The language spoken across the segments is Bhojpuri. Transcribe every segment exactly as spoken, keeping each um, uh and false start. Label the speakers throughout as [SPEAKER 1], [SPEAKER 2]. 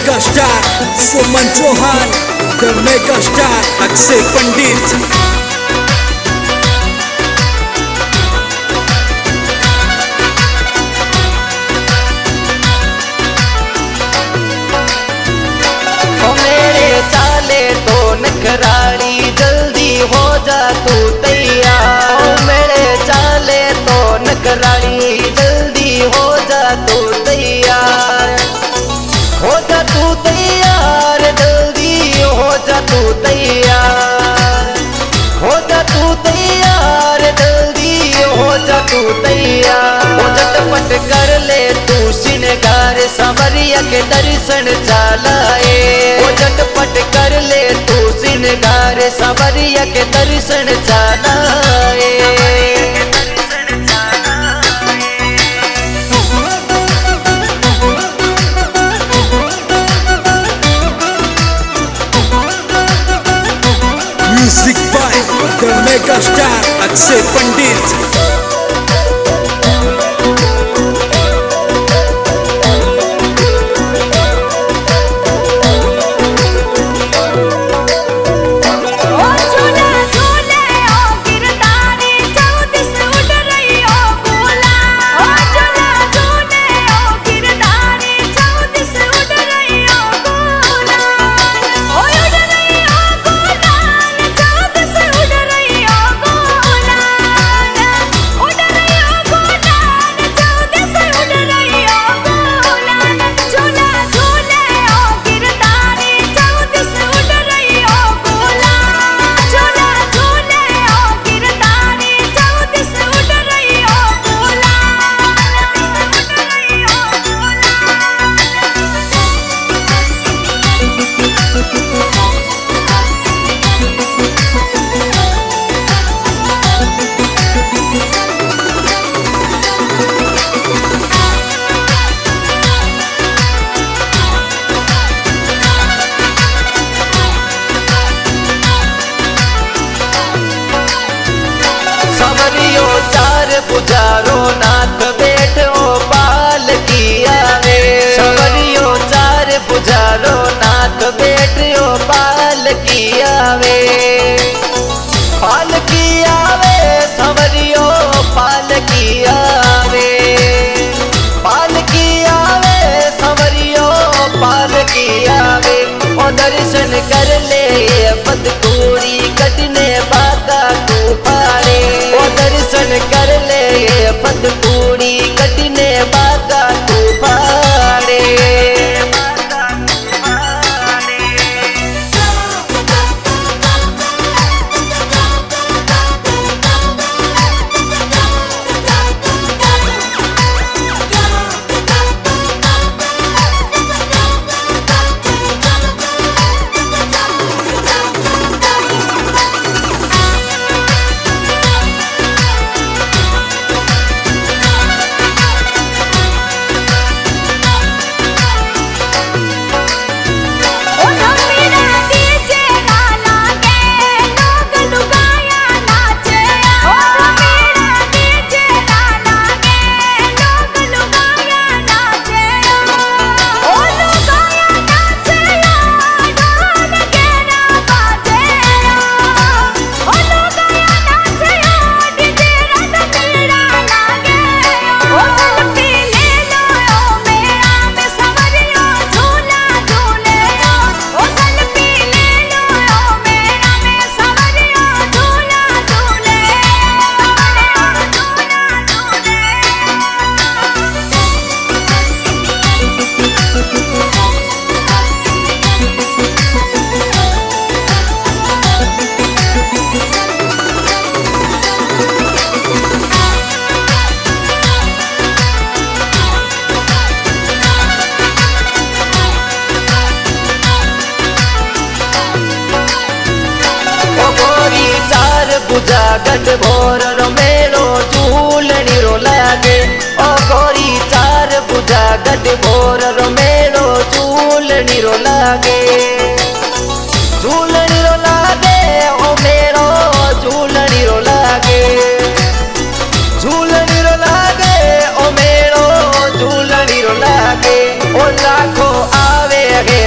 [SPEAKER 1] Mega star Suman Chauhan, the mega star Akshay Pandit.
[SPEAKER 2] चाले तो नखराली जल्दी हो जा तू तैयार, मेरे चाले तो नखराली जल्दी हो जा तू तैयार, हो जा तू तैयार, जल्दी हो जा तू तैयार, हो जा तू तैयार, जल्दी हो जा तू तैयार। हो झटपट कर ले तू श्रृंगार, सांवरिया के दर्शन चालाए। हो झटपट कर ले तू श्रृंगार, सांवरिया के दर्शन चालाए।
[SPEAKER 1] Music by the mega star Akshay Pandit.
[SPEAKER 2] पुजारो नाथ बैठो पाल किया वे, सवरियो चार पुजारो नाथ बैठो पाल किया वे, पाल किया वे, सवरियो पाल किया वे, पाल किया वे, सवरियो पाल किया वे। ओ दर्शन कर ले पदकूरी कटने बाका तू पारे, ओ दर्शन कर ले पदकूरी कटने बाका तू पारे। पूजा गट भोर रो मेरो झूलनी रो लागे, ओ गोरी चार पूजा गट भोर रो मेरो झूलनी रो लागे, झूलनी रो लागे, ओ मेरो झूलनी रो लागे, झूलनी रो लागे, ओ मेरो झूलनी रो लागे। ओ लाखो आवे है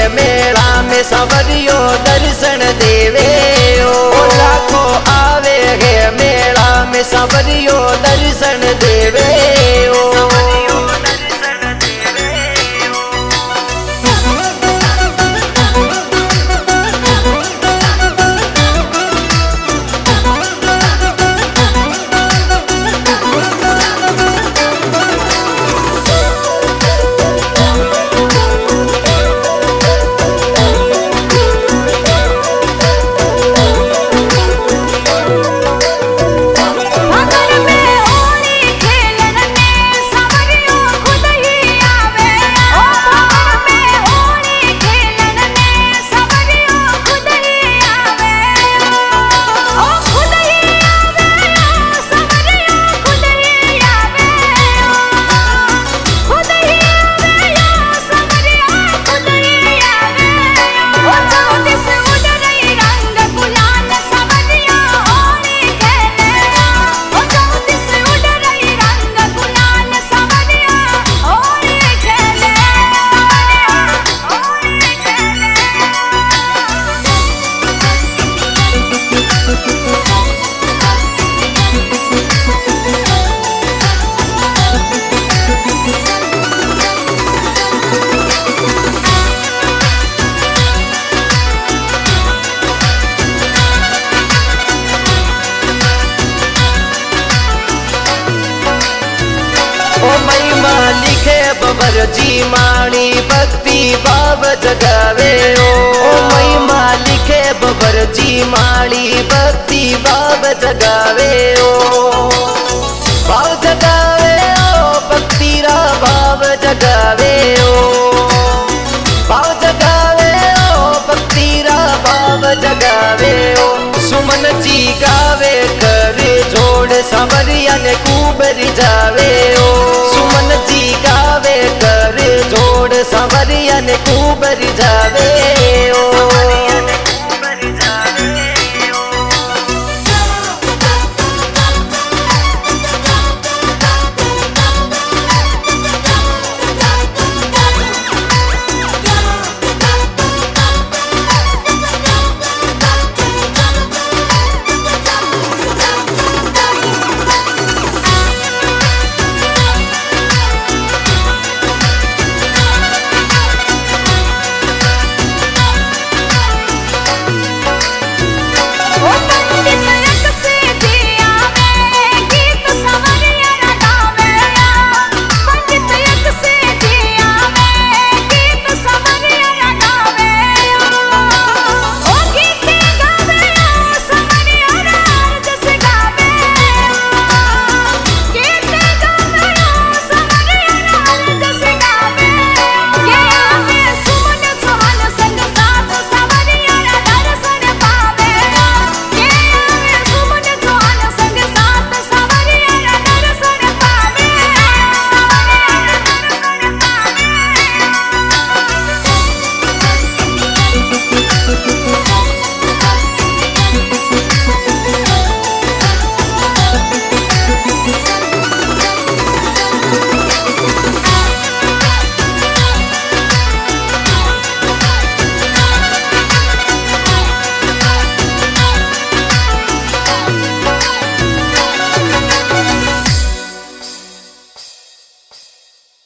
[SPEAKER 2] सावरियो दर्शन देवे ओ लाखों आवे है मेला में सावरियो दर्शन देवे ओ ओ महिमा लिखे बबर जी माणी भक्ति भाव जगावे ओ ओ महिमा लिखे बबर जी माणी भक्ति भाव जगावे ओ भाव जगावे ओ भक्ति रा भाव जगावे ओ भाव जगावे ओ भक्ति रा भाव जगावे ओ सुमन जी गावे कर जोड़ सावरिया ने खूब रिझावे ओ सुमन जी गावे कर जोड़ सावरिया ने खूब रिझावे